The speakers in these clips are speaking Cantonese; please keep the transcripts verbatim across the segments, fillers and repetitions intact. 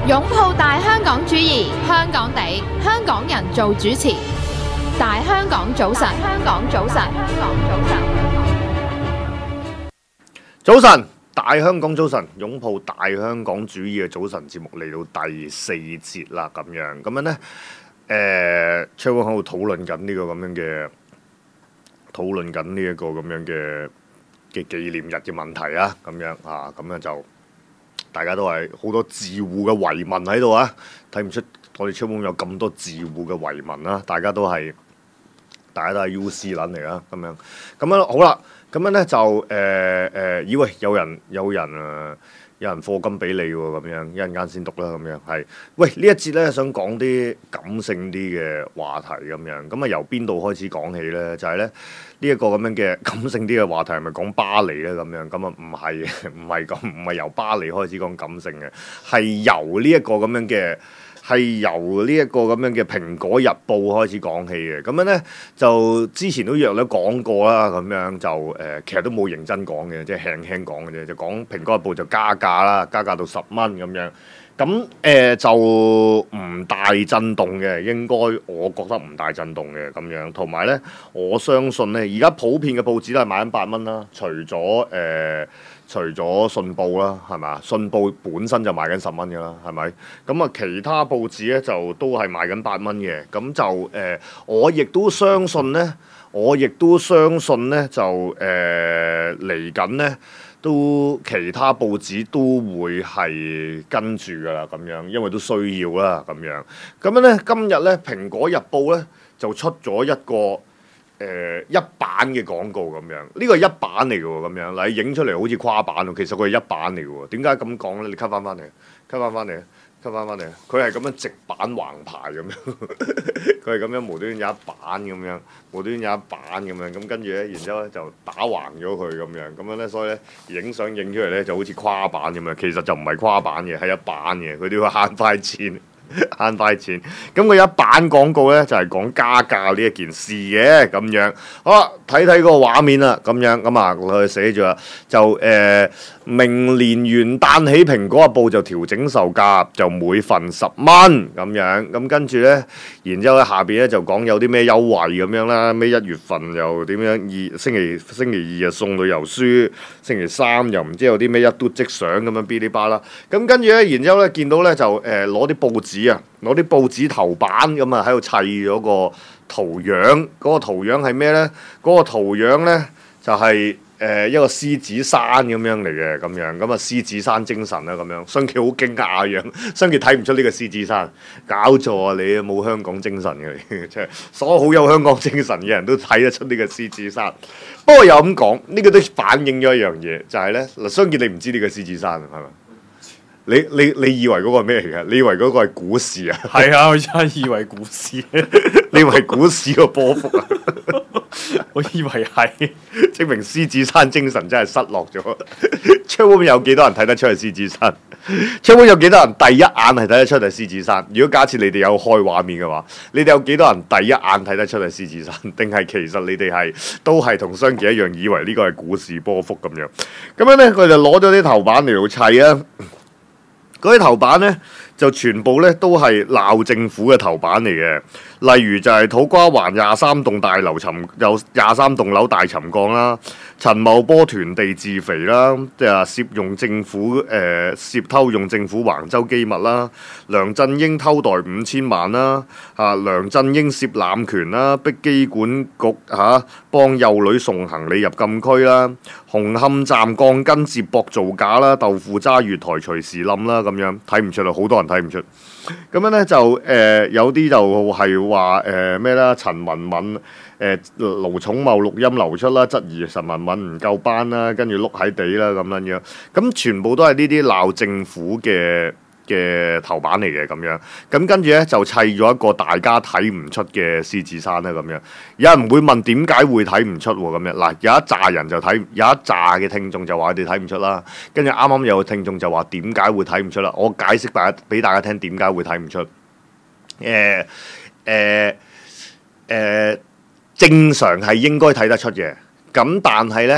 擁抱大香港主義，香港地，香港人做主持。大香港早晨，香港早晨，香港早晨。 早晨，大香港早晨，擁抱大香港主義嘅早晨節目嚟到第四節啦，咁樣咁樣呢，誒 Chairman 喺度討論緊呢個咁樣嘅討論緊呢一個咁樣嘅嘅紀念日嘅問題啊，咁樣啊，咁樣就大家都係好多自護嘅遺民喺度啊，睇唔出我哋 Chairman 有咁多自護嘅遺民啦，大家都係大家都係 U C 撚嚟啊，咁樣咁樣好啦。咁樣咧就誒誒、呃，以為有人有人誒、呃、有人課金俾你喎，咁樣一陣間先讀啦，咁樣係。喂，呢一節咧想講啲感性啲嘅話題咁樣，咁啊由邊度開始講起咧？就係咧呢一個咁樣嘅感性啲嘅話題係咪講巴黎咧？咁樣咁啊唔係唔係咁，唔係由巴黎開始講感性嘅，係由呢一個咁樣嘅。係由呢一個咁樣嘅《蘋果日報》開始講起嘅，咁樣呢，就之前都約咗講過啦，咁樣就誒、呃、其實都冇認真講嘅，即係輕輕講嘅啫，就講《蘋果日報》就加價啦，加價到十蚊咁樣，咁誒、呃、就唔大震動嘅，應該我覺得唔大震動嘅咁樣，同埋呢，我相信呢，而家普遍嘅報紙都係賣緊八蚊啦，除咗誒。呃除咗信報啦，係咪？信報本身就賣緊十蚊嘅啦，係咪？咁啊，其他報紙咧就都係賣緊八蚊嘅。咁就誒、呃，我亦都相信咧，我亦都相信咧，就誒嚟緊咧，都其他報紙都會係跟住㗎啦，咁樣，因為都需要啦，咁樣。咁樣咧，今日咧，《蘋果日報》咧就出咗一個。誒、呃、一版嘅廣告咁樣，呢個係一版嚟嘅喎，咁樣嗱，影出嚟好似跨版喎，其實佢係一版嚟嘅喎。點解咁講咧？你 cut 翻翻嚟 ，cut 翻翻嚟 ，cut 翻翻嚟，佢係咁樣直版橫排咁樣，佢係咁樣無端端有一版咁樣，無端端有一版咁樣，咁跟住咧，然之後咧就打橫咗佢咁樣，咁樣咧，所以咧影相影出嚟咧就好似跨版咁樣，其實就唔係跨版嘅，係一版嘅，佢都要慳快錢。慳快錢，咁佢有一版廣告咧就係、是、講加價呢一件事嘅咁樣，好啦，睇睇個畫面啦，咁樣咁啊，佢寫住啦，就誒、呃、明年元旦起，蘋果日報就調整售價，就每份十蚊咁樣，咁跟住咧，然之後咧下邊咧就講有啲咩優惠咁樣啦，咩一月份又點樣二星期星期二啊送旅遊書，星期三又唔知有啲咩一嘟即上咁樣嗶哩吧啦，咁跟住咧，然之後咧見到咧就誒攞啲報紙。啊！攞啲報紙頭版咁啊，喺度砌咗個圖樣。嗰、那個圖樣係咩咧？嗰、那個圖樣咧就係、是、誒、呃、一個獅子山咁樣嚟嘅，咁樣咁啊獅子山精神啦，咁樣。雙傑好驚訝嘅樣，雙傑睇唔出呢個獅子山，搞錯啊！你冇香港精神嘅，即係所有好有香港精神嘅人都睇得出呢個獅子山。不過又咁講，呢、這個都反映咗一樣嘢，就係咧嗱，雙傑你唔知呢個獅子山係咪？你你你以為嗰個係咩嚟㗎？你以為嗰個係股市啊？ 係啊，我真係以為股市， 你以為股市個波幅啊？ 我以為係， 證明獅子山精神真係失落咗。窗會有幾多人睇得出係獅子山？窗會有幾多人第一眼係睇得出係獅子山？如果假設你哋有開畫面嘅話，你哋有幾多人第一眼睇得出係獅子山？定係其實你哋係都係同雙傑一樣，以為呢個係股市波幅咁樣？咁樣咧，佢就攞咗啲頭版嚟到砌啊！嗰啲頭版咧就全部咧都係鬧政府嘅頭版嚟嘅，例如就係土瓜灣廿三棟大樓沉有廿三棟樓大沉降啦，陳茂波囤地自肥啦，即係涉用政府誒、呃、涉偷用政府橫州機密啦，梁振英偷袋五千萬啦，啊梁振英涉濫權啦，逼機管局嚇、啊、幫幼女送行李入禁區啦，紅磡站鋼筋接駁造假啦，豆腐渣月台隨時冧啦。咁樣睇唔出啦，好多人睇唔出。咁樣咧就誒、呃、有啲就係話誒咩啦，陳文敏誒盧寵茂錄音流出啦，質疑陳文敏唔夠班啦，跟住碌喺地啦咁樣樣。咁全部都係呢啲鬧政府嘅嘅頭版嚟嘅咁樣。咁跟住咧就砌咗一個大家睇唔出嘅獅子山啦咁樣。有人會問點解會睇唔出喎咁樣？嗱，有一紮人就睇，有一紮嘅聽眾就話佢哋睇唔出啦。跟住啱啱有個聽眾就話點解會睇唔出啦？我解釋大家俾大家聽點解會睇唔出。誒誒誒，正常係應該睇得出嘅。咁但係咧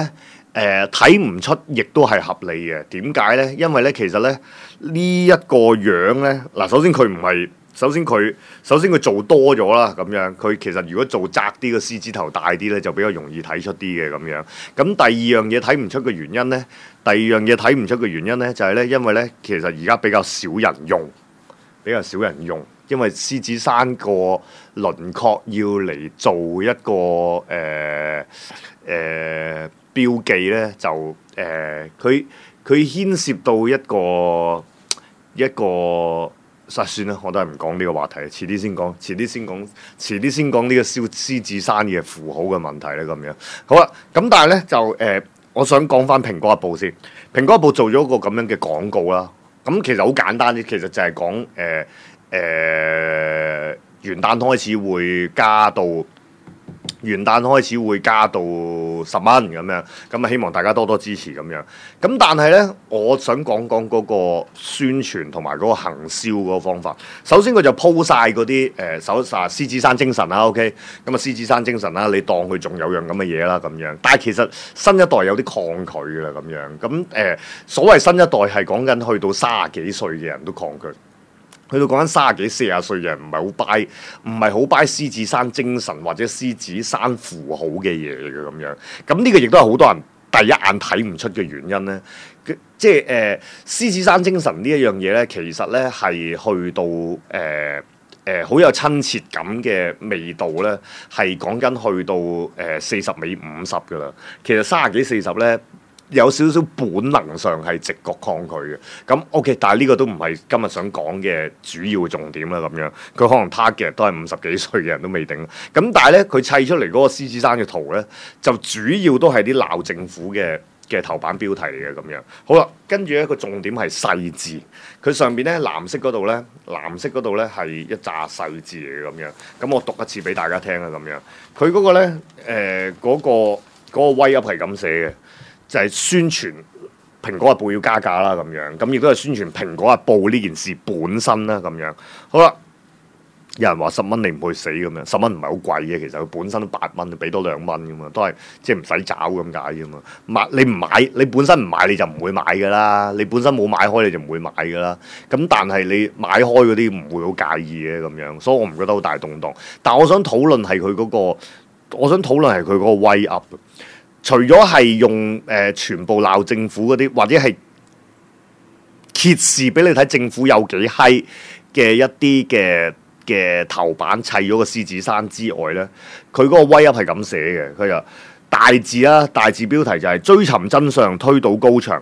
誒睇唔出，亦都係合理嘅。點解咧？因為咧，其實咧呢一、這個樣咧，嗱，首先佢唔係，首先佢首先佢做多咗啦，咁樣佢其實如果做窄啲，個獅子頭大啲咧，就比較容易睇出啲嘅咁樣。咁第二樣嘢睇唔出嘅原因咧，第二樣嘢睇唔出嘅原因咧，就係、是、咧，因為咧其實而家比較少人用，比較少人用，因為獅子山個輪廓要嚟做一個誒誒。呃呃標記咧就誒，佢佢牽涉到一個一個，實算啦，我都係唔講呢個話題，遲啲先講，遲啲先講，遲啲先講呢個獅獅子山嘅符號嘅問題咧咁樣。好啦，咁但係咧就誒、呃，我想講翻蘋果日報先，蘋果日報做咗個咁樣嘅廣告啦。咁其實好簡單啲，其實就係講誒誒元旦開始會加到。元旦開始會加到十蚊咁樣，咁啊希望大家多多支持咁樣。咁但係呢，我想講講嗰個宣傳同埋嗰個行銷嗰個方法。首先佢就鋪晒嗰啲誒手殺獅子山精神啦 ，OK，咁啊獅子山精神啦，你當佢仲有樣咁嘅嘢啦咁樣。但係其實新一代有啲抗拒㗎啦咁樣。咁誒、呃、所謂新一代係講緊去到三十幾歲嘅人都抗拒。去到講緊三十幾、四十歲嘅人唔係好 buy，唔係好 buy獅子山精神或者獅子山符號嘅嘢嘅咁樣。咁呢個亦都係好多人第一眼睇唔出嘅原因咧。即係誒、呃、獅子山精神呢一樣嘢咧，其實咧係去到誒誒好有親切感嘅味道咧，係講緊去到誒四十尾五十噶啦。其實三十幾、四十咧。有少少本能上係直覺抗拒嘅，咁 OK，但係呢個都唔係今日想講嘅主要重點啦。咁樣佢可能 target 都係五十幾歲嘅人都未定，咁但係咧佢砌出嚟嗰個獅子山嘅圖咧，就主要都係啲鬧政府嘅嘅頭版標題嚟嘅咁樣。好啦，跟住咧個重點係細字，佢上邊咧藍色嗰度咧，藍色嗰度咧係一紮細字嚟嘅咁樣。咁我讀一次俾大家聽啊咁樣。佢嗰個咧誒嗰個嗰個威up係咁寫嘅。就係宣傳蘋果日報要加價啦咁樣，咁亦都係宣傳蘋果日報呢件事本身啦咁樣。好啦，有人話十蚊你唔去死咁樣，十蚊唔係好貴嘅，其實佢本身都八蚊，俾多兩蚊噶嘛，都係即係唔使找咁解啫嘛。買你唔買，你本身唔買你就唔會買噶啦，你本身冇買開你就唔會買噶啦。咁但係你買開嗰啲唔會好介意嘅咁樣，所以我唔覺得好大動盪。但我想討論係佢嗰個，我想討論係佢嗰個威 up。除咗係用誒、呃、全部鬧政府嗰啲，或者係揭示俾你睇政府有幾閪嘅一啲嘅嘅頭版砌咗個獅子山之外咧，佢嗰個威 up 係咁寫嘅，佢就大字啦，大字標題就係追尋真相，推倒高牆，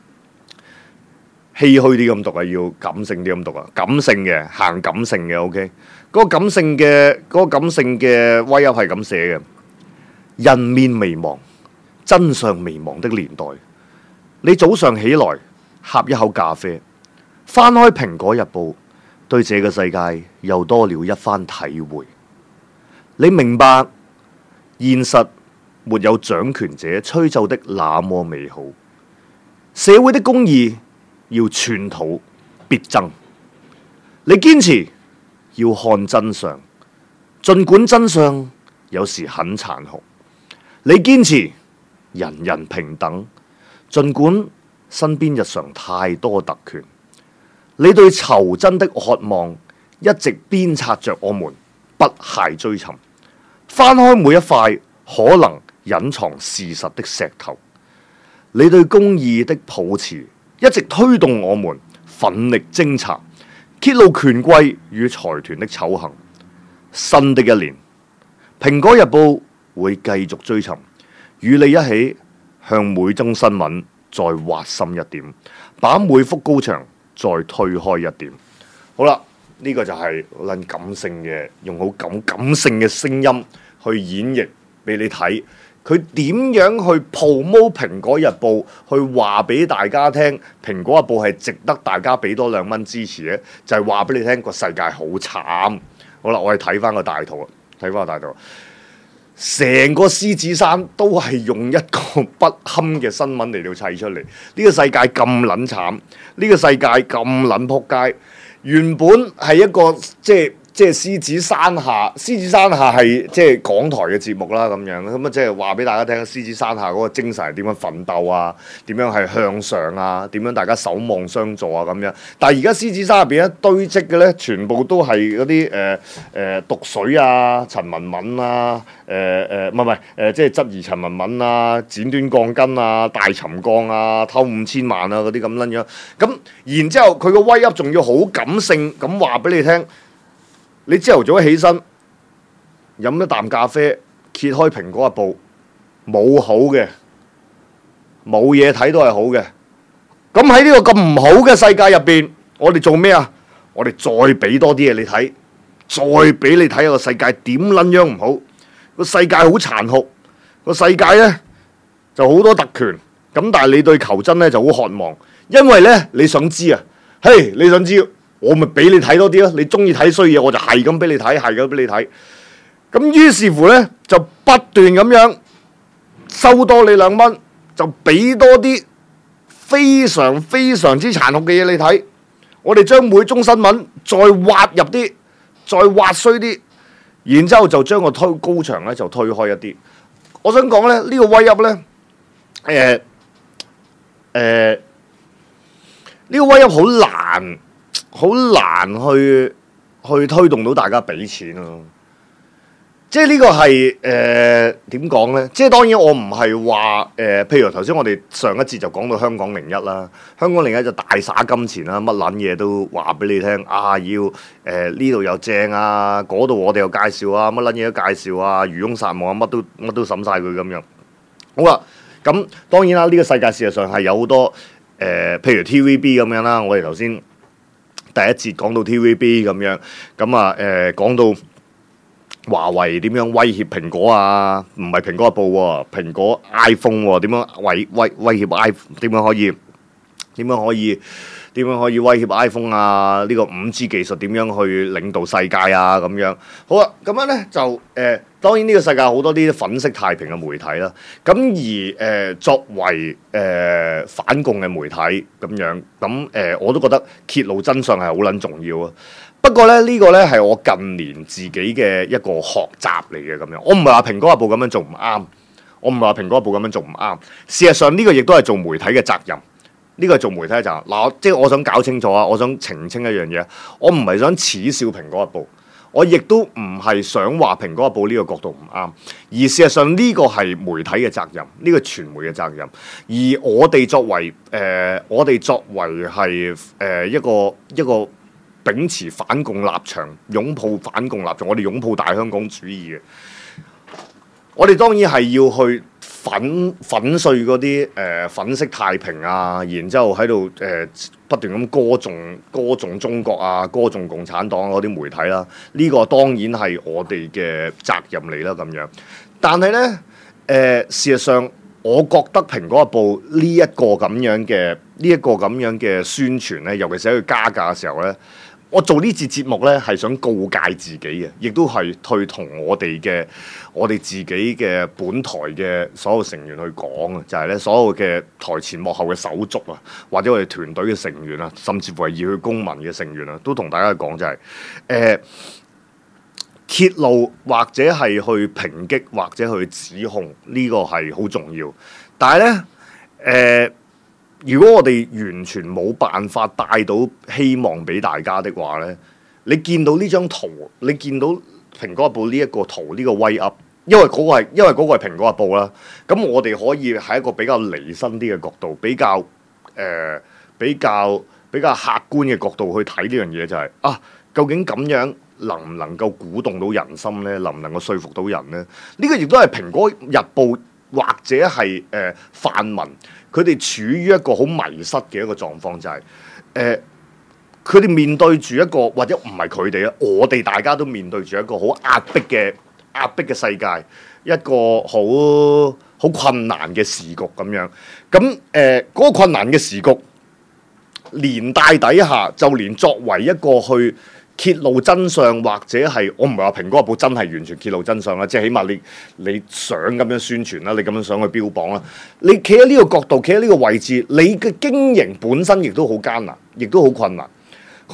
唏噓啲咁讀啊，要感性啲咁讀啊，感性嘅行感性嘅 OK，嗰個感性嘅嗰個感性嘅威 up 係咁寫嘅，人面微茫。真相微茫的年代，你早上起來喝一口咖啡，翻開蘋果日報，對這個世界又多了一番體會。你明白現實沒有掌權者吹奏的那麼美好，社會的公義要寸土必爭。你堅持要看真相，儘管真相有時很殘酷。你堅持人人平等，儘管身邊日常太多特權，你對酬真的渴望一直鞭策着我們不懈追尋，翻開每一塊可能隱藏事實的石頭，你對公義的抱持一直推動我們奮力偵查，揭露權貴與財團的醜行。新的一年，蘋果日報會繼續追尋。與你一起向每宗新聞再挖深一點，把每幅高牆再推開一點。好啦，呢、這個就係撚感性嘅，用好感感性嘅聲音去演繹俾你睇。佢點樣去 promote 蘋果日報，去話俾大家聽，蘋果日報係值得大家俾多兩蚊支持嘅，就係話俾你聽個世界好慘。好啦，我哋睇翻個大圖啊，睇翻個大圖。成個獅子山都係用一個不堪嘅新聞嚟到砌出嚟。呢、這個世界咁撚慘，呢、這個世界咁撚撲街。原本係一個即係即係獅子山下，獅子山下係即係港台嘅節目啦，咁樣咁啊，即係話俾大家聽，獅子山下嗰個精神係點樣奮鬥啊，點樣係向上啊，點樣大家守望相助啊咁樣。但係而家獅子山入邊一堆積嘅咧，全部都係嗰啲誒誒毒水啊、陳文敏啊、誒誒唔係唔係誒，即係質疑陳文敏啊、剪短鋼筋啊、大沉降啊、偷五千萬啊嗰啲咁撚樣。咁然之後佢個威噏仲要好感性咁話俾你聽。你朝頭早起身飲一啖咖啡，揭開蘋果日報，冇好嘅，冇嘢睇都係好嘅。咁喺呢個咁唔好嘅世界入邊，我哋做咩啊？我哋再俾多啲嘢你睇，再俾你睇個世界點撚樣唔好。個世界好殘酷，個世界呢就好多特權。咁但係你對求真呢就好渴望，因為呢你想知啊，嘿，你想知。我咪俾你睇多啲咯，你中意睇衰嘢，我就係咁俾你睇，係咁俾你睇。咁於是乎呢，就不斷咁樣收多你兩蚊，就俾多啲非常非常之殘酷嘅嘢你睇。我哋將每宗新聞再挖入啲，再挖衰啲，然之後就將個推高牆呢就推開一啲。我想講咧，呢、呢個威up呢，誒、呃、誒，呢、呃呢個威up好難。好難去去推動到大家俾錢咯，即係呢個係誒點講呢？即係當然我唔係話誒，譬如頭先我哋上一節就講到香港零一啦，香港零一就大灑金錢啦，乜撚嘢都話俾你聽啊，要誒呢度又正啊，嗰度我哋又介紹啊，乜撚嘢都介紹啊，漁翁撒網啊，乜都乜都審晒佢咁樣。好啦，咁當然啦，呢、呢個世界事實上係有好多誒、呃，譬如 T V B 咁樣啦，我哋頭先。第一節講到 T V B 咁樣，咁啊誒講到華為點樣威脅蘋果啊？唔係蘋果日報喎，蘋果 iPhone 喎，點樣威威威脅 iPhone？點樣可以點樣可以點樣可以威脅 iPhone 啊？呢個五 G 技術點樣去領導世界啊？咁樣好啊，咁樣咧就誒、呃，當然呢個世界好多啲粉飾太平嘅媒體啦。咁而誒、呃、作為誒、呃、反共嘅媒體咁樣，咁誒、呃、我都覺得揭露真相係好撚重要啊。不過咧，呢、這個咧係我近年自己嘅一個學習嚟嘅咁樣。我唔係話蘋果日報咁樣做唔啱，我唔係話蘋果日報咁樣做唔啱。事實上呢個亦都係做媒體嘅責任。呢個係做媒體嘅責任。嗱，即係我想搞清楚啊，我想澄清一樣嘢。我唔係想恥笑蘋果日報，我亦都唔係想話蘋果日報呢個角度唔啱。而事實上呢個係媒體嘅責任，呢個傳媒嘅責任。而我哋作為誒、呃，我哋作為係誒、呃、一個一個秉持反共立場、擁抱反共立場，我哋擁抱大香港主義嘅。我哋當然係要去粉粉碎嗰啲誒粉飾太平啊，然之後喺度誒不斷咁歌頌歌頌中國啊，歌頌共產黨嗰啲媒體啦。呢、這個當然係我哋嘅責任嚟啦，咁樣。但係咧誒，事實上，我覺得《蘋果日報》呢一個咁樣嘅呢一個咁樣嘅宣傳咧，尤其是喺佢加價嘅時候咧。我做呢節節目咧，係想告誡自己嘅，亦都係去同我哋嘅我哋自己嘅本台嘅所有成員去講啊，就係、是、咧所有嘅台前幕後嘅手足啊，或者我哋團隊嘅成員啊，甚至乎係熱血公民嘅成員啊，都同大家講就係、是、誒、呃、揭露或者係去抨擊或者去指控呢、這個係好重要，但係咧誒。呃如果我哋完全冇辦法帶到希望俾大家的話呢，你見到呢張圖，你見到蘋果日報呢一個圖呢、呢個威 up，因為嗰個係因為嗰個係蘋果日報啦，咁我哋可以喺一個比較離身啲嘅角度，比較誒、呃、比較比較客觀嘅角度去睇呢樣嘢，就係、是、啊，究竟咁樣能唔能夠鼓動到人心呢？能唔能夠說服到人呢？呢、呢個亦都係蘋果日報或者係誒、呃、泛民。佢哋處於一個好迷失嘅一個狀況，就係、是、誒，佢、呃、哋面對住一個或者唔係佢哋啊，我哋大家都面對住一個好壓迫嘅壓迫嘅世界，一個好好困難嘅時局咁樣。咁誒嗰個困難嘅時局連帶底下，就連作為一個去揭露真相，或者係我唔係話蘋果日報真係完全揭露真相啦，即係起碼你你想咁樣宣傳啦，你咁樣想去標榜啦，你企喺呢個角度，企喺呢個位置，你嘅經營本身亦都好艱難，亦都好困難。好啦，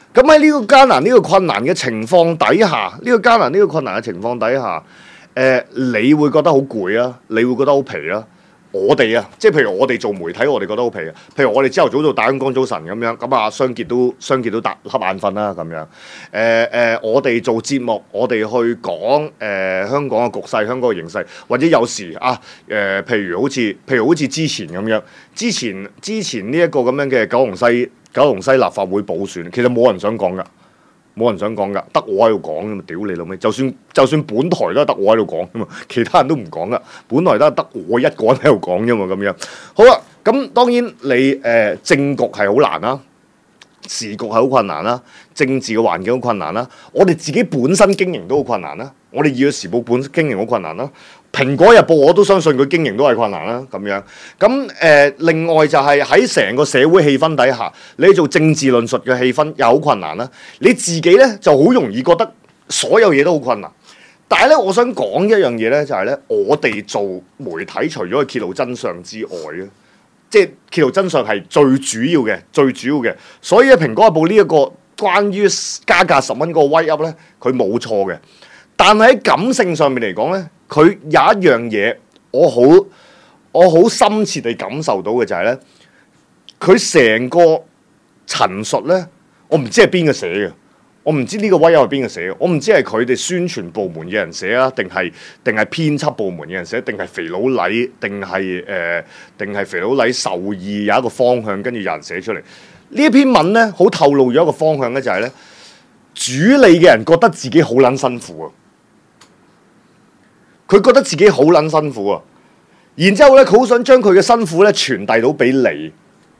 咁喺呢個艱難、呢、呢個困難嘅情況底下，呢、呢個艱難、呢個困難嘅情況底下，誒、呃，你會覺得好攰啊，你會覺得好疲啊。我哋啊，即係譬如我哋做媒體，我哋覺得好疲啊。譬如我哋朝頭早做大香港早晨咁樣，咁啊，雙傑都雙傑都打瞌眼瞓啦咁樣。誒、呃、誒、呃，我哋做節目，我哋去講誒、呃、香港嘅局勢、香港嘅形勢，或者有時啊誒、呃，譬如好似譬如好似之前咁樣，之前之前呢一個咁樣嘅九龍西九龍西立法會補選，其實冇人想講㗎。冇人想講噶，得我喺度講噶嘛！屌你老味，就算就算本台都係得我喺度講噶嘛，其他人都唔講噶。本台都係得我一個人喺度講啫嘛，咁樣。好啦，咁當然你誒、呃、政局係好難啦，時局係好困難啦，政治嘅環境好困難啦，我哋自己本身經營都好困難啦，我哋《二月時報》本身經營好困難啦，《蘋果日報》我都相信佢經營都係困難啦，咁樣。咁誒、呃，另外就係喺成個社會氣氛底下，你做政治論述嘅氣氛又好困難啦。你自己咧就好容易覺得所有嘢都好困難。但係咧，我想講一樣嘢咧，就係咧，我哋做媒體除咗去揭露真相之外咧，即係揭露真相係最主要嘅，最主要嘅。所以咧，《蘋果日報》呢一個關於加價十蚊嗰個 write up 咧，佢冇錯嘅。但係喺感性上面嚟講咧，佢有一樣嘢，我好我好深切地感受到嘅就係咧，佢成個陳述咧，我唔知係邊個寫嘅，我唔知呢個write up係邊個寫嘅，我唔知係佢哋宣傳部門嘅人寫啊，定係定係編輯部門嘅人寫，定係肥佬黎，定係誒，定係肥佬黎授意有一個方向，跟住有人寫出嚟。呢一篇文咧，好透露咗一個方向咧，就係咧，主理嘅人覺得自己好撚辛苦啊！佢覺得自己好撚辛苦啊，然之後咧，佢好想將佢嘅辛苦咧傳遞到俾你，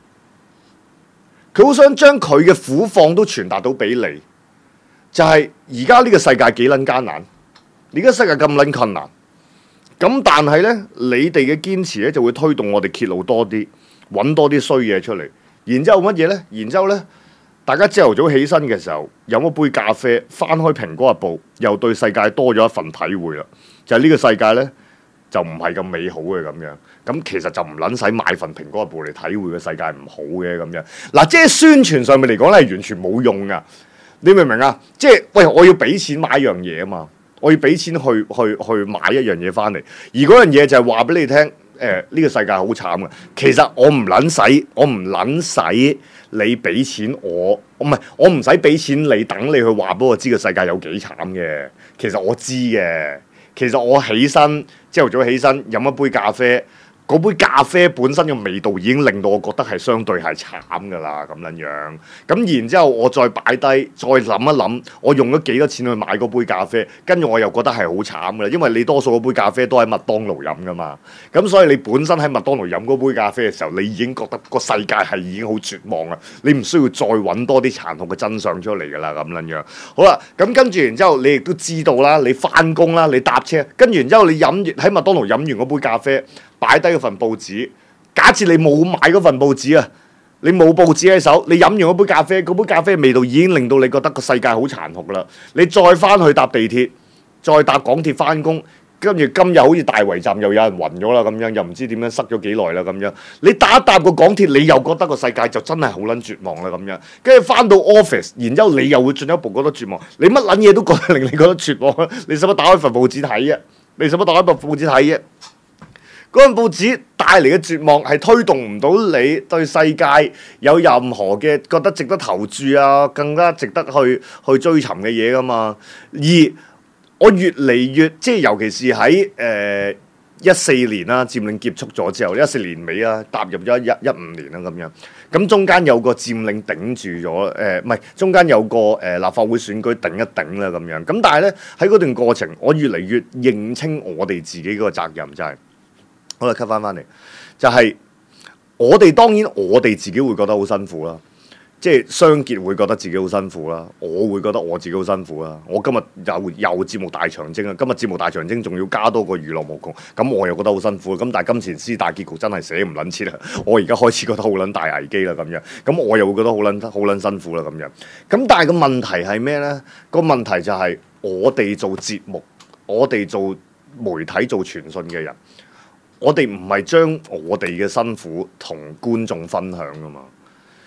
佢好想將佢嘅苦況都傳達到俾你。就係而家呢個世界幾撚艱難，而家世界咁撚困難，咁但係咧，你哋嘅堅持咧就會推動我哋揭露多啲，揾多啲衰嘢出嚟。然之後乜嘢咧？然之後咧，大家朝頭早起身嘅時候飲一杯咖啡，翻開《蘋果日報》，又對世界多咗一份體會啦。就係呢個世界咧，就唔係咁美好嘅咁樣。咁其實就唔撚使買份《蘋果日報》嚟體會個世界唔好嘅咁樣。嗱，即係宣傳上面嚟講咧，係完全冇用噶。你明唔明啊？即係喂，我要俾錢買一樣嘢啊嘛，我要俾錢去去去買一樣嘢翻嚟，而嗰樣嘢就係話俾你聽，誒、呃、呢、呢個世界好慘嘅。其實我唔撚使，我唔撚使你俾錢我，唔係我唔使俾錢你，等你去話俾我知個世界有幾慘嘅。其實我知嘅，其實我起身朝頭早起身飲一杯咖啡。嗰杯咖啡本身嘅味道已經令到我覺得係相對係慘噶啦，咁樣樣。咁然之後我再擺低，再諗一諗，我用咗幾多錢去買嗰杯咖啡，跟住我又覺得係好慘噶啦，因為你多數嗰杯咖啡都喺麥當勞飲噶嘛。咁所以你本身喺麥當勞飲嗰杯咖啡嘅時候，你已經覺得個世界係已經好絕望啦。你唔需要再揾多啲殘酷嘅真相出嚟噶啦，咁樣樣。好啦，咁跟住然之後，你亦都知道啦，你翻工啦，你搭車，跟住然之後你飲完喺麥當勞飲完嗰杯咖啡。擺低嗰份報紙，假設你冇買嗰份報紙啊，你冇報紙喺手，你飲完嗰杯咖啡，嗰杯咖啡嘅味道已經令到你覺得個世界好殘酷啦。你再翻去搭地鐵，再搭港鐵翻工，跟住今日好似大圍站又有人暈咗啦，咁樣又唔知點樣塞咗幾耐啦，咁樣你搭一搭個港鐵，你又覺得個世界就真係好撚絕望啦，咁樣跟住翻到 office，然之後你又會進一步覺得絕望，你乜撚嘢都覺得令你覺得絕望，你使乜打開份報紙睇啫？你使乜打開份報紙睇啫？嗰份報紙帶嚟嘅絕望係推動唔到你對世界有任何嘅覺得值得投注啊，更加值得去去追尋嘅嘢噶嘛。而我越嚟越即係尤其是喺誒一四年啦，佔領結束咗之後，一四年尾啊，踏入咗一一五年啦咁樣。咁中間有個佔領頂住咗，誒唔係中間有個誒、呃、立法會選舉頂一頂啦咁樣。咁但係咧喺嗰段過程，我越嚟越認清我哋自己嗰個責任就係、是。好啦，cut 翻翻嚟，就係、是、我哋當然我哋自己會覺得好辛苦啦，即係商傑會覺得自己好辛苦啦，我會覺得我自己好辛苦啦。我今日又又節目大長征啊，今日節目大長征仲要加多個娛樂無窮，咁我又覺得好辛苦。咁但係金錢獅大結局真係寫唔撚切啦，我而家開始覺得好撚大危機啦咁樣，咁我又會覺得好撚好撚辛苦啦咁樣。咁但係個問題係咩咧？個問題就係我哋做節目，我哋做媒體做傳訊嘅人。我哋唔係將我哋嘅辛苦同觀眾分享噶嘛，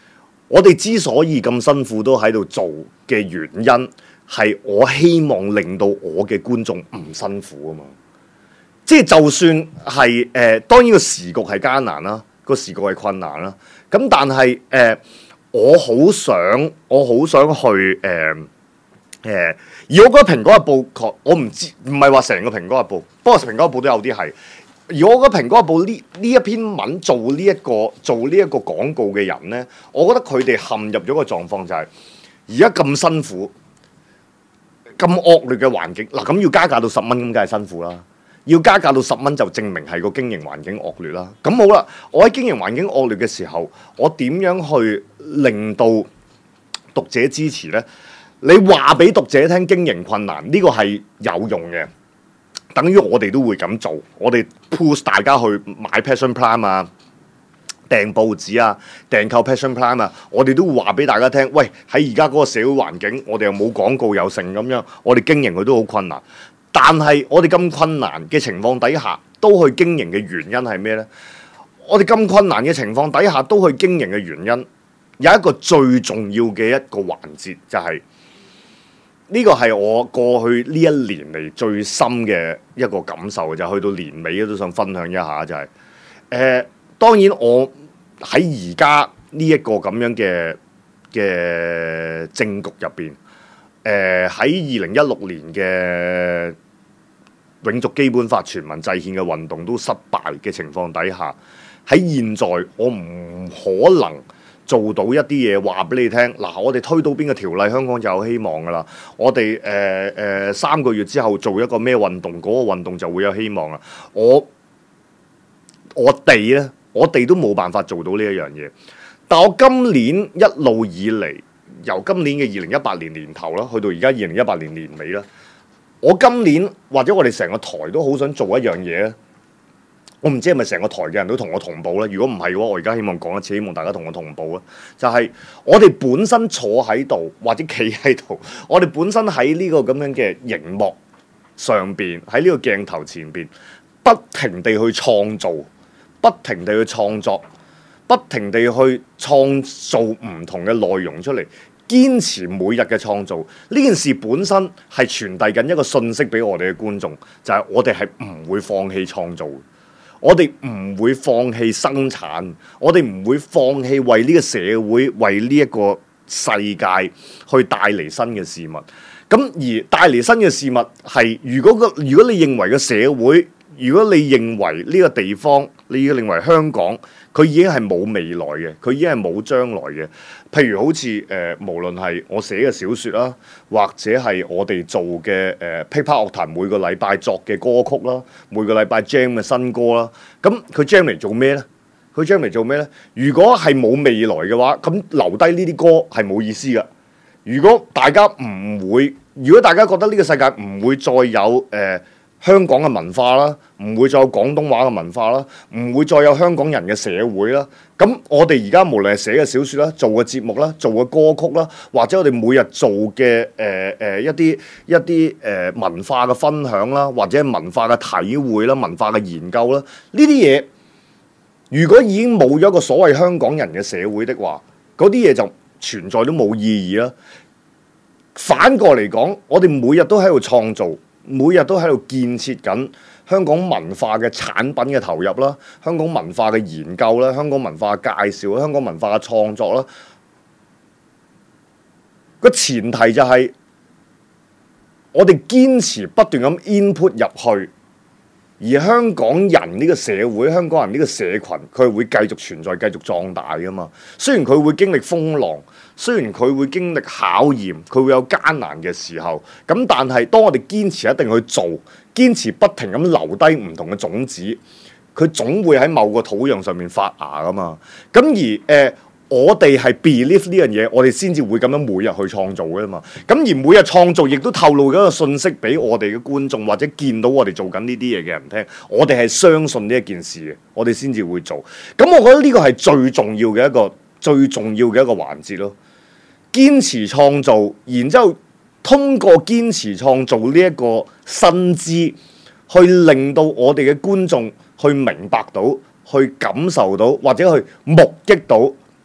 我哋之所以咁辛苦都喺度做嘅原因，係我希望令到我嘅觀眾唔辛苦啊嘛。即係就算係誒、呃，當然個時局係艱難啦，個時局係困難啦。咁但係誒、呃，我好想，我好想去誒誒、呃呃，而我覺得《蘋果日報》確，我唔知唔係話成個《蘋果日報》，不過《蘋果日報》都有啲係。而我覺得《蘋果日報》呢呢一篇文做呢、這、一個做呢一個廣告嘅人咧，我覺得佢哋陷入咗個狀況就係而家咁辛苦、咁惡劣嘅環境，嗱咁要加價到十蚊咁，梗係辛苦啦。要加價到十蚊就證明係個經營環境惡劣啦。咁好啦，我喺經營環境惡劣嘅時候，我點樣去令到讀者支持呢？你話俾讀者聽經營困難，呢個係有用嘅。等於我哋都會咁做，我哋 push 大家去買 Passion Prime 啊、訂報紙啊、訂購 Passion Prime 啊，我哋都會話俾大家聽，喂，喺而家嗰個社會環境，我哋又冇廣告又成咁樣，我哋經營佢都好困難。但係我哋咁困難嘅情況底下，都去經營嘅原因係咩呢？我哋咁困難嘅情況底下，都去經營嘅原因，有一個最重要嘅一個環節，就係呢個係我過去呢一年嚟最深嘅一個感受，就係去到年尾都想分享一下，就係誒，當然我喺而家呢一個咁樣嘅嘅政局入邊，誒喺二零一六年嘅永續基本法全民制憲嘅運動都失敗嘅情況底下，喺現在我唔可能做到一啲嘢話俾你聽。嗱，我哋推到邊個條例，香港就有希望噶啦。我哋誒誒三個月之後做一個咩運動，嗰、那個運動就會有希望啦。我我哋咧，我哋都冇辦法做到呢一樣嘢。但我今年一路以嚟，由今年嘅二零一八年年頭啦，去到而家二零一八年年尾啦。我今年或者我哋成個台都好想做一樣嘢咧，我唔知係咪成個台嘅人都同我同步咧。如果唔係嘅話，我而家希望講一次，希望大家同我同步啊！就係我哋本身坐喺度或者企喺度，我哋本身喺呢個咁樣嘅熒幕上邊，喺呢個鏡頭前邊，不停地去創造，不停地去創作，不停地去創造唔同嘅內容出嚟。堅持每日嘅創造，呢件事本身係傳遞緊一個訊息俾我哋嘅觀眾，就係我哋係唔會放棄創造，我哋唔會放棄生產，我哋唔會放棄為呢個社會、為呢一個世界去帶嚟新嘅事物。咁而帶嚟新嘅事物係，如果個如果你認為個社會，如果你認為呢個地方，你要認為香港，佢已經係冇未來嘅，佢已經係冇將來嘅。譬如好似誒、呃，無論係我寫嘅小説啦，或者係我哋做嘅誒、呃、噼啪樂壇每個禮拜作嘅歌曲啦，每個禮拜 jam 嘅新歌啦，咁佢 jam 嚟做咩呢？佢 jam 嚟做咩呢？如果係冇未來嘅話，咁留低呢啲歌係冇意思㗎。如果大家唔會，如果大家覺得呢個世界唔會再有誒、呃香港嘅文化啦，唔會再有廣東話嘅文化啦，唔會再有香港人嘅社會啦。咁我哋而家無論係寫嘅小説啦、做嘅節目啦、做嘅歌曲啦，或者我哋每日做嘅誒誒一啲一啲誒、呃、文化嘅分享啦，或者文化嘅體會啦、文化嘅研究啦，呢啲嘢如果已經冇咗一個所謂香港人嘅社會的話，嗰啲嘢就存在都冇意義啦。反過嚟講，我哋每日都喺度創造。每日都喺度建設緊香港文化嘅產品嘅投入啦，香港文化嘅研究啦，香港文化嘅介紹啦，香港文化嘅創作啦。個前提就係我哋堅持不斷咁 input 入去，而香港人呢個社會、香港人呢個社群，佢係會繼續存在、繼續壯大噶嘛。雖然佢會經歷風浪。雖然佢會經歷考驗，佢會有艱難嘅時候，咁但係當我哋堅持一定去做，堅持不停咁留低唔同嘅種子，佢總會喺某個土壤上面發芽噶嘛。咁而誒、呃，我哋係 believe 呢樣嘢，我哋先至會咁樣每日去創造噶嘛。咁而每日創造亦都透露咗一個信息俾我哋嘅觀眾，或者見到我哋做緊呢啲嘢嘅人聽，我哋係相信呢一件事嘅，我哋先至會做。咁我覺得呢個係最重要嘅一個最重要嘅一個環節咯。堅持創造，然之後通過堅持創造呢一個新知，去令到我哋嘅觀眾去明白到、去感受到，或者去目擊到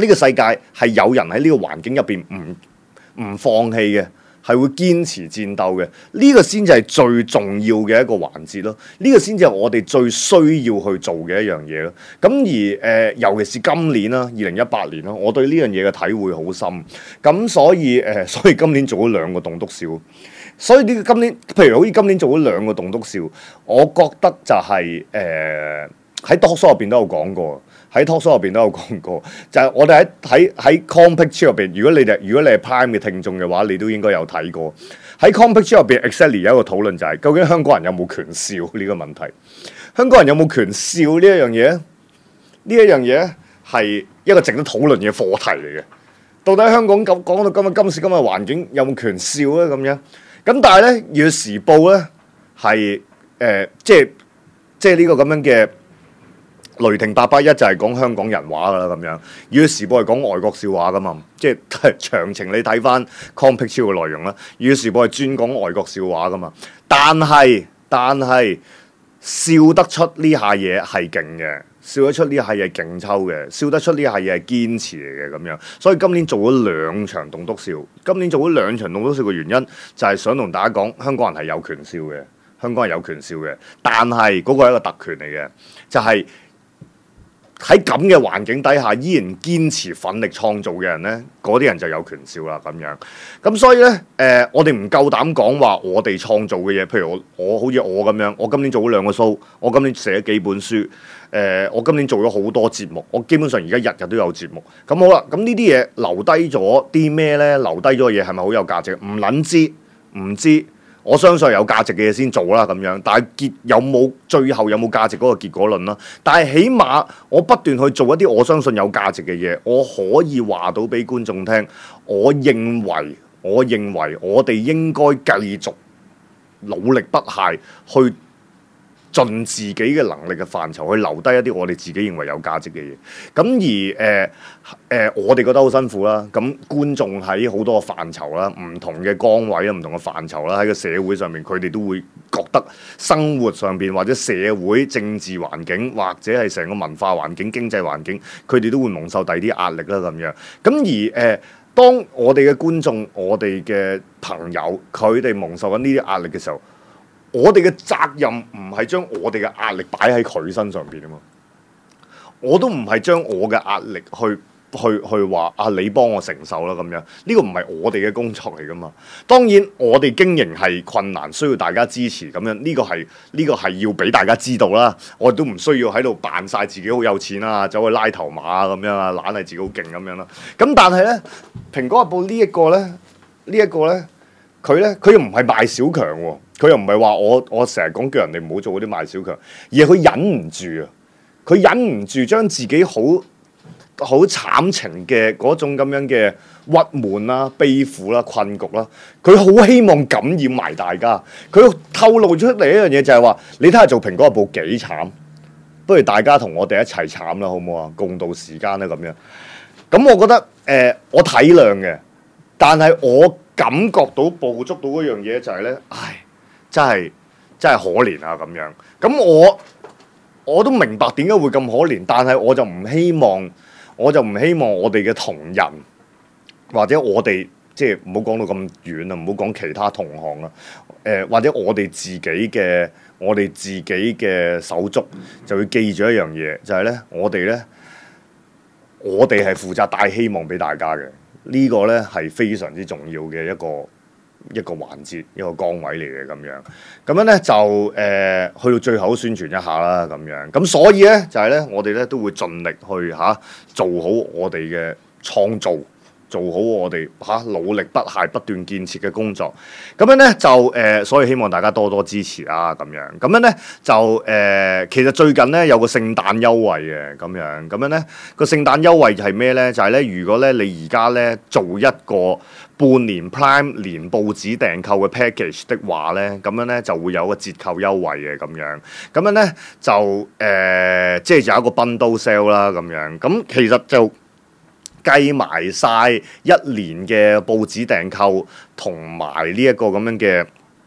呢個世界係有人喺呢個環境入邊唔唔放棄嘅，係會堅持戰鬥嘅。呢個先至係最重要嘅一個環節咯。呢個先至係我哋最需要去做嘅一樣嘢咯。咁而誒，尤其是今年啦，二零一八年啦，我對呢樣嘢嘅體會好深。咁所以誒，所以今年做咗兩個棟篤笑。所以呢個今年，譬如好似今年做咗兩個棟篤笑，我覺得就係誒喺 talk show 入邊都有講過。喺 talk show 入邊都有講過，就係、是、我哋喺喺喺 Compix 入邊，如果你哋如果你係 Prime 嘅聽眾嘅話，你都應該有睇過。喺 Compix 入邊 exactly 有一個討論就係、是，究竟香港人有冇權笑呢個問題？香港人有冇權笑呢一樣嘢？呢一樣嘢係一個值得討論嘅課題嚟嘅。到底香港咁講到今日今時今日環境有冇權笑咧？咁樣咁，但係咧《粵語時報》咧係誒，即係即係呢個咁樣嘅。雷霆八八一就係講香港人話噶啦咁樣，粵語時報係講外國笑話噶嘛，即係詳情你睇翻 Compix 嘅內容啦。粵語時報係專講外國笑話噶嘛，但係但係笑得出呢下嘢係勁嘅，笑得出呢下嘢係勁抽嘅，笑得出呢下嘢係堅持嚟嘅咁樣。所以今年做咗兩場棟篤笑，今年做咗兩場棟篤笑嘅原因就係想同大家講，香港人係有權笑嘅，香港係有權笑嘅，但係嗰個係一個特權嚟嘅，就係、是。喺咁嘅環境底下，依然堅持奮力創造嘅人呢，嗰啲人就有權笑啦咁樣。咁所以呢，誒、呃，我哋唔夠膽講話我哋創造嘅嘢，譬如我我好似我咁樣，我今年做咗兩個 show，我今年寫咗幾本書，誒、呃，我今年做咗好多節目，我基本上而家日日都有節目。咁好啦，咁呢啲嘢留低咗啲咩呢？留低咗嘅嘢係咪好有價值？唔撚知，唔知。我相信有價值嘅嘢先做啦，咁樣。但係結有冇最後有冇價值嗰個結果論啦？但係起碼我不斷去做一啲我相信有價值嘅嘢，我可以話到俾觀眾聽。我認為，我認為我哋應該繼續努力不懈去盡自己嘅能力嘅範疇，去留低一啲我哋自己認為有價值嘅嘢。咁而誒誒、呃呃，我哋覺得好辛苦啦。咁觀眾喺好多個範疇啦，唔同嘅崗位啊，唔同嘅範疇啦，喺個社會上面，佢哋都會覺得生活上邊或者社會政治環境，或者係成個文化環境、經濟環境，佢哋都會蒙受第啲壓力啦咁樣。咁而誒、呃，當我哋嘅觀眾、我哋嘅朋友，佢哋蒙受緊呢啲壓力嘅時候，我哋嘅責任唔係將我哋嘅壓力擺喺佢身上邊啊嘛，我都唔係將我嘅壓力去去去話啊你幫我承受啦咁樣，呢個唔係我哋嘅工作嚟噶嘛。當然我哋經營係困難，需要大家支持咁樣，呢個係呢個係要俾大家知道啦。我都唔需要喺度扮晒自己好有錢啊，走去拉頭馬啊咁樣啊，懶係自己好勁咁樣啦。咁但係咧，蘋果日報呢一個咧，呢一個咧，佢咧佢又唔係賣小強喎。佢又唔係話我我成日講叫人哋唔好做嗰啲賣小強，而係佢忍唔住啊！佢忍唔住將自己好好慘情嘅嗰種咁樣嘅鬱悶啦、悲苦啦、困局啦，佢好希望感染埋大家。佢透露出嚟一樣嘢就係話：你睇下做蘋果日報幾慘，不如大家同我哋一齊慘啦，好唔好啊？共度時間啦咁樣。咁我覺得誒、呃，我體諒嘅，但係我感覺到捕捉到嗰樣嘢就係咧，唉。真係真係可憐啊咁樣，咁我我都明白點解會咁可憐，但係我就唔希望，我就唔希望我哋嘅同仁或者我哋即係唔好講到咁遠啊，唔好講其他同行啊，誒、呃、或者我哋自己嘅我哋自己嘅手足就要記住一樣嘢，就係、是、咧我哋咧我哋係負責帶希望俾大家嘅，這個、呢個咧係非常之重要嘅一個。一個環節，一個崗位嚟嘅咁樣，咁樣咧就誒、呃、去到最後宣傳一下啦咁樣，咁所以咧就係、是、咧我哋咧都會盡力去嚇、啊、做好我哋嘅創造，做好我哋嚇、啊、努力不懈不斷建設嘅工作，咁樣咧就誒、呃，所以希望大家多多支持啊咁樣，咁樣咧就誒、呃，其實最近咧有個聖誕優惠嘅咁樣，咁樣咧個聖誕優惠就係咩咧？就係、是、咧如果咧你而家咧做一個半年 Prime 連報紙訂購嘅 package 的話咧，咁樣咧就會有個折扣優惠嘅咁樣，咁樣咧就誒、呃，即係就有一個 bundle sale 啦咁樣，咁其實就計埋晒一年嘅報紙訂購同埋呢一個咁樣嘅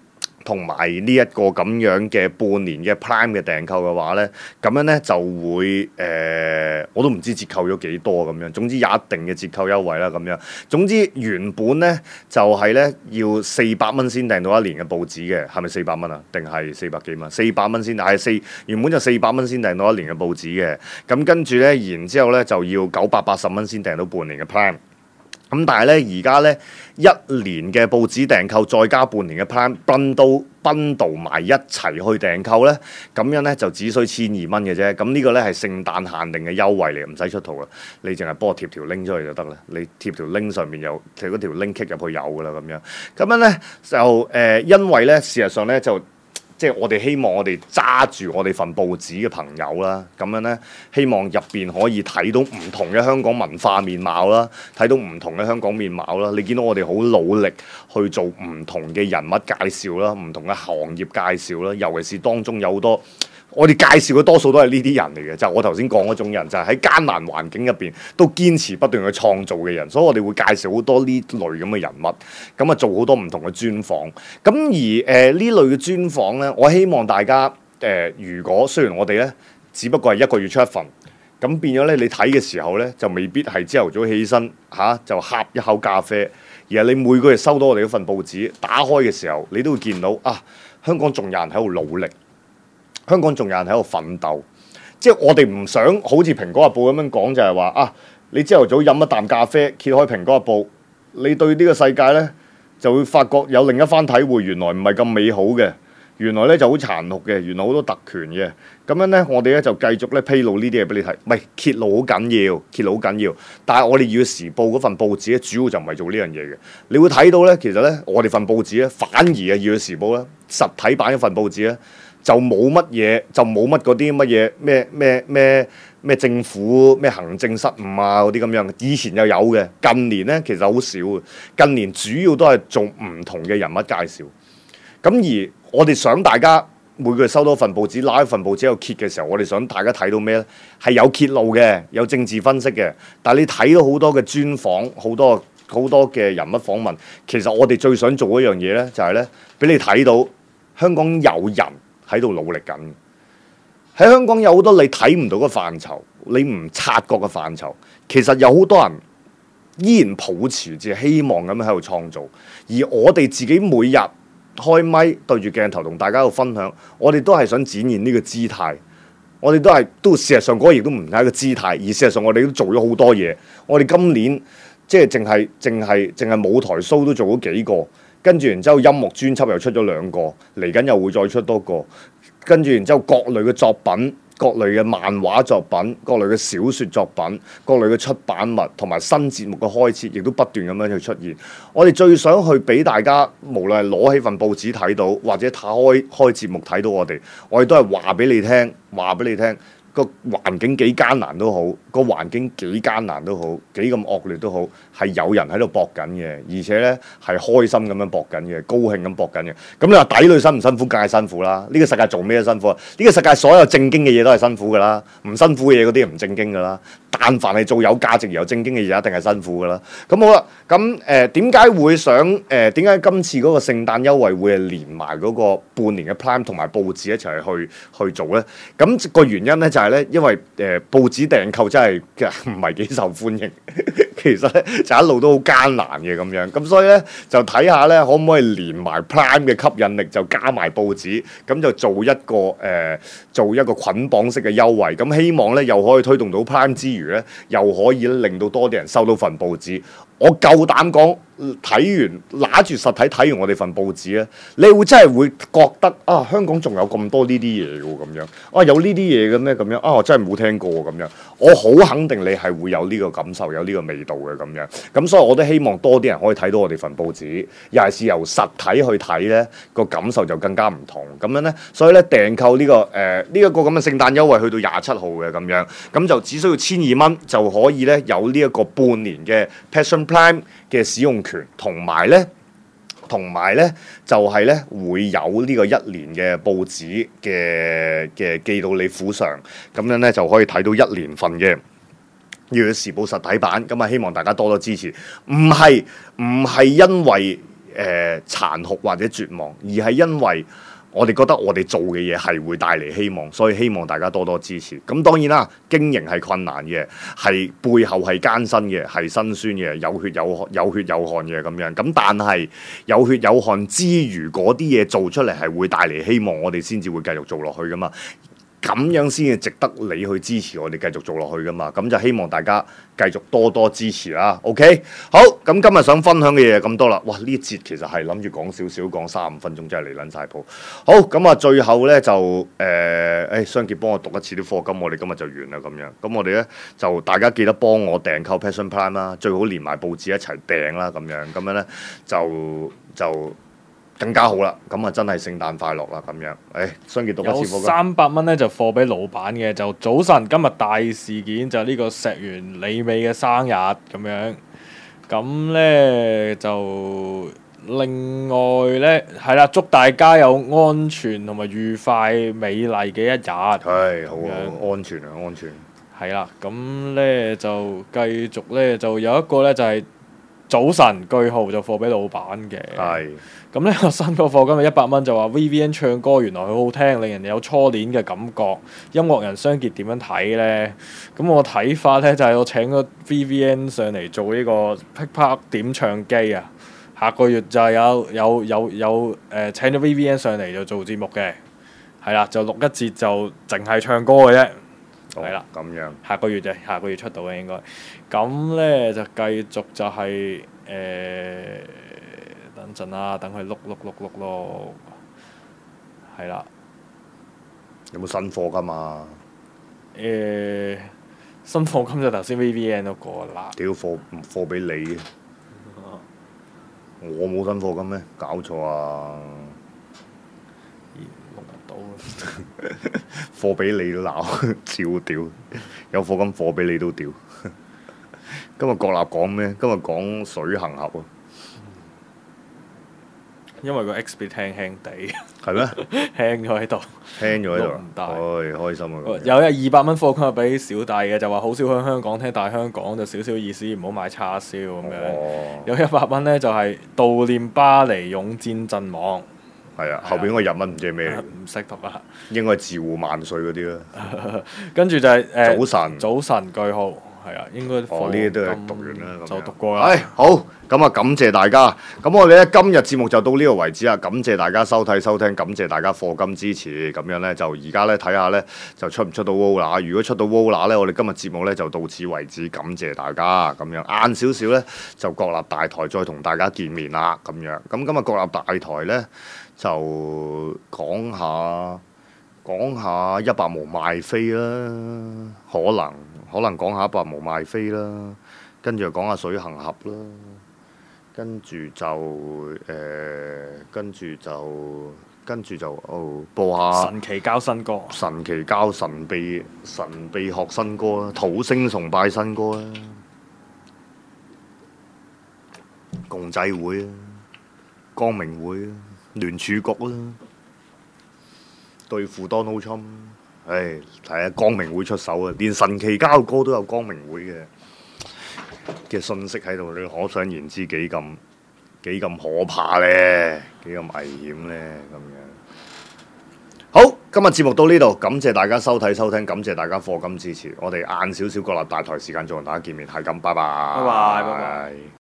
同埋呢一個咁樣嘅半年嘅 Prime 嘅訂購嘅話咧，咁樣咧就會誒、呃，我都唔知折扣咗幾多咁樣。總之有一定嘅折扣優惠啦咁樣。總之原本咧就係、是、咧要四百蚊先訂到一年嘅報紙嘅，係咪四百蚊啊？定係四百幾蚊？四百蚊先，係四原本就四百蚊先訂到一年嘅報紙嘅。咁跟住咧，然之後咧就要九百八十蚊先訂到半年嘅 Prime。咁但係咧，而家咧一年嘅報紙訂購，再加半年嘅 Prime bundle bundle埋一齊去訂購咧，咁樣咧就只需千二蚊嘅啫。咁呢個咧係聖誕限定嘅優惠嚟，唔使出圖啦。你淨係幫我貼條 link 出去就得啦。你貼條 link 上面有貼嗰條 link kick 入去有噶啦咁樣。咁樣咧就誒、呃，因為咧事實上咧就。即係我哋希望我哋揸住我哋份報紙嘅朋友啦，咁樣咧希望入邊可以睇到唔同嘅香港文化面貌啦，睇到唔同嘅香港面貌啦。你見到我哋好努力去做唔同嘅人物介紹啦，唔同嘅行業介紹啦，尤其是當中有好多。我哋介紹嘅多數都係呢啲人嚟嘅，就係、我頭先講嗰種人，就係、係、喺艱難環境入邊都堅持不斷去創造嘅人，所以我哋會介紹好多呢類咁嘅人物，咁啊做好多唔同嘅專訪。咁而誒呢、呃、類嘅專訪咧，我希望大家誒、呃，如果雖然我哋咧只不過係一個月出一份，咁變咗咧你睇嘅時候咧就未必係朝頭早起身嚇、啊、就呷一口咖啡，而係你每個月收到我哋嗰份報紙，打開嘅時候你都會見到啊，香港仲有人喺度努力。香港仲有人喺度奮鬥，即係我哋唔想好似《蘋果日報》咁樣講，就係話啊，你朝頭早飲一啖咖啡，揭開《蘋果日報》，你對呢個世界咧就會發覺有另一番體會，原來唔係咁美好嘅，原來咧就好殘酷嘅，原來好多特權嘅。咁樣咧，我哋咧就繼續咧披露呢啲嘢俾你睇，唔係揭露好緊要，揭露好緊要。但係我哋《要時報》嗰份報紙咧，主要就唔係做呢樣嘢嘅。你會睇到咧，其實咧，我哋份報紙咧，反而啊，《要時報》咧，實體版一份報紙咧。就冇乜嘢，就冇乜嗰啲乜嘢咩咩咩咩政府咩行政失誤啊嗰啲咁樣。以前又有嘅，近年咧其實好少嘅。近年主要都係做唔同嘅人物介紹。咁而我哋想大家每個月收到份報紙，拉一份報紙喺度揭嘅時候，我哋想大家睇到咩咧？係有揭露嘅，有政治分析嘅。但係你睇到好多嘅專訪，好多好多嘅人物訪問，其實我哋最想做一樣嘢咧，就係咧俾你睇到香港有人喺度努力緊，喺香港有好多你睇唔到嘅範疇，你唔察覺嘅範疇，其實有好多人依然抱持住希望咁樣喺度創造。而我哋自己每日開咪對住鏡頭同大家喺度分享，我哋都係想展現呢個姿態。我哋都係都事實上嗰個亦都唔係一個姿態，而事實上我哋都做咗好多嘢。我哋今年即係淨係淨係淨係舞台 show 都做咗幾個。跟住然之後音樂專輯又出咗兩個，嚟緊又會再出多個。跟住然之後各類嘅作品、各類嘅漫畫作品、各類嘅小説作品、各類嘅出版物同埋新節目嘅開設，亦都不斷咁樣去出現。我哋最想去俾大家，無論係攞起份報紙睇到，或者打開開節目睇到我哋，我哋都係話俾你聽，話俾你聽。個環境幾艱難都好，個環境幾艱難都好，幾咁惡劣都好，係有人喺度搏緊嘅，而且咧係開心咁樣搏緊嘅，高興咁搏緊嘅。咁你話底裏辛唔辛苦？梗係辛苦啦！呢個世界做咩都辛苦啊！呢個世界所有正經嘅嘢都係辛苦噶啦，唔辛苦嘅嘢嗰啲唔正經噶啦。但凡係做有價值而有正經嘅嘢，一定係辛苦噶啦。咁好啦，咁誒點解會想誒點解今次嗰個聖誕優惠會係連埋嗰個半年嘅 Prime 同埋報紙一齊去去做咧？咁個原因咧就係咧，因為誒、呃、報紙訂購真係唔係幾受歡迎，其實咧就一路都好艱難嘅咁樣。咁所以咧就睇下咧可唔可以連埋 Prime 嘅吸引力，就加埋報紙，咁就做一個誒、呃、做一個捆綁式嘅優惠。咁希望咧又可以推動到 Prime 之餘咧，又可以咧令到多啲人收到份報紙。我夠膽講，睇完拿住實體睇完我哋份報紙咧，你會真係會覺得啊，香港仲有咁多呢啲嘢嘅喎咁樣，啊有呢啲嘢嘅咩咁樣啊，我真係冇聽過咁樣。我好肯定你係會有呢個感受，有呢個味道嘅咁樣。咁所以我都希望多啲人可以睇到我哋份報紙，尤其是由實體去睇咧，個感受就更加唔同。咁樣咧，所以咧訂購呢、這個誒呢一個咁嘅聖誕優惠去到廿七號嘅咁樣，咁就只需要千二蚊就可以咧有呢一個半年嘅 Passion Prime 嘅使用權，同埋咧，同埋咧就係、是、咧會有呢個一年嘅報紙嘅嘅寄到你府上，咁樣咧就可以睇到一年份嘅《要時報》實體版。咁啊，希望大家多多支持。唔係唔係因為誒、 誒殘酷或者絕望，而係因為我哋覺得我哋做嘅嘢係會帶嚟希望，所以希望大家多多支持。咁當然啦，經營係困難嘅，係背後係艱辛嘅，係辛酸嘅，有血有有血有汗嘅咁樣。咁但係有血有汗之餘，嗰啲嘢做出嚟係會帶嚟希望，我哋先至會繼續做落去噶嘛。咁樣先至值得你去支持我哋繼續做落去噶嘛，咁就希望大家繼續多多支持啦。OK， 好，咁今日想分享嘅嘢咁多啦。哇，呢一節其實係諗住講少少，講三十五分鐘真係嚟撚晒譜。好，咁啊最後咧就誒，誒雙傑幫我讀一次啲課金，我哋今日就完啦咁樣。咁我哋咧就大家記得幫我訂購 Passion Prime 啦，最好連埋報紙一齊訂啦咁樣，咁樣咧就就。更加好啦，咁啊真係聖誕快樂啦咁樣。誒，雙傑讀一次課金。有三百蚊咧就貨俾老闆嘅，就早晨今日大事件就呢個石原里美嘅生日咁樣。咁咧就另外咧係啦，祝大家有安全同埋愉快美麗嘅一日。 係好啊，安全啊，安全。 係啦，咁咧就繼續咧就有一個咧就係、是。早晨句號就貨俾老闆嘅， 係咁呢個新個貨今日一百蚊就話 V V N 唱歌原來佢好聽，令人哋有初戀嘅感覺。音樂人雙傑點樣睇呢？咁我睇法呢，就係、是、我請咗 V V N 上嚟做呢個噼啪點唱機啊！下個月就有有有有誒、呃、請咗 V V N 上嚟就做節目嘅，係啦，就錄一節就淨係唱歌嘅啫。係啦，咁樣下個月就下個月出到嘅應該，咁咧就繼續就係、是、誒、呃、等陣啦，等佢碌碌碌碌咯，係啦。 有冇新貨㗎嘛？ 誒、呃，新貨今日頭先 V V N 都過啦。 屌貨貨俾你，我冇新貨㗎咩？搞錯啊！貨俾你都鬧，照屌！有貨金貨俾你都屌。今日國立講咩？今日講水行俠啊！ 因為個 X 比輕輕地， 係咩？ 輕咗喺度， 輕咗喺度， 唔大， 唉，開心啊！ 有一二百蚊貨金俾小弟嘅，就話好少喺香港聽，但係香港就少少意思，唔好買叉燒咁樣。 哦、 有一百蚊咧，就係、是、悼念巴黎勇戰陣亡。 係啊，後邊嗰個日文唔知係咩嚟， 唔識讀啊。 應該係自護萬歲嗰啲啦。 跟住就係、是、誒、呃、 早晨， 早晨句號係啊，應該哦呢啲都係讀完啦， 就讀過啦。 誒、哎、好，咁啊感謝大家。咁我哋咧今日節目就到呢度為止啊！感謝大家收睇收聽，感謝大家課金支持。咁樣咧就而家咧睇下咧就出唔出到 Vola。如果出到 Vola 咧，我哋今日節目咧就到此為止。感謝大家。咁樣晏少少咧就國立大台再同大家見面啦。咁樣咁今日國立大台咧。就講下講下一百毛賣飛啦，可能可能講下一百毛賣飛啦，跟住又講下水行俠啦，跟住就誒、呃，跟住就跟住就哦播下神奇交新歌， 神奇交神秘神秘學新歌啦，土星崇拜新歌啦，共濟會啊，光明會啊。聯儲局啦，對付 Donald Trump，唉，睇下光明會出手啊！連神奇交歌都有光明會嘅嘅信息喺度，你可想而知幾咁幾咁可怕咧，幾咁危險咧咁樣。好，今日節目到呢度，感謝大家收睇收聽，感謝大家課金支持。我哋晏少少國立大台時間再同大家見面，係咁，拜拜， 拜拜，拜拜。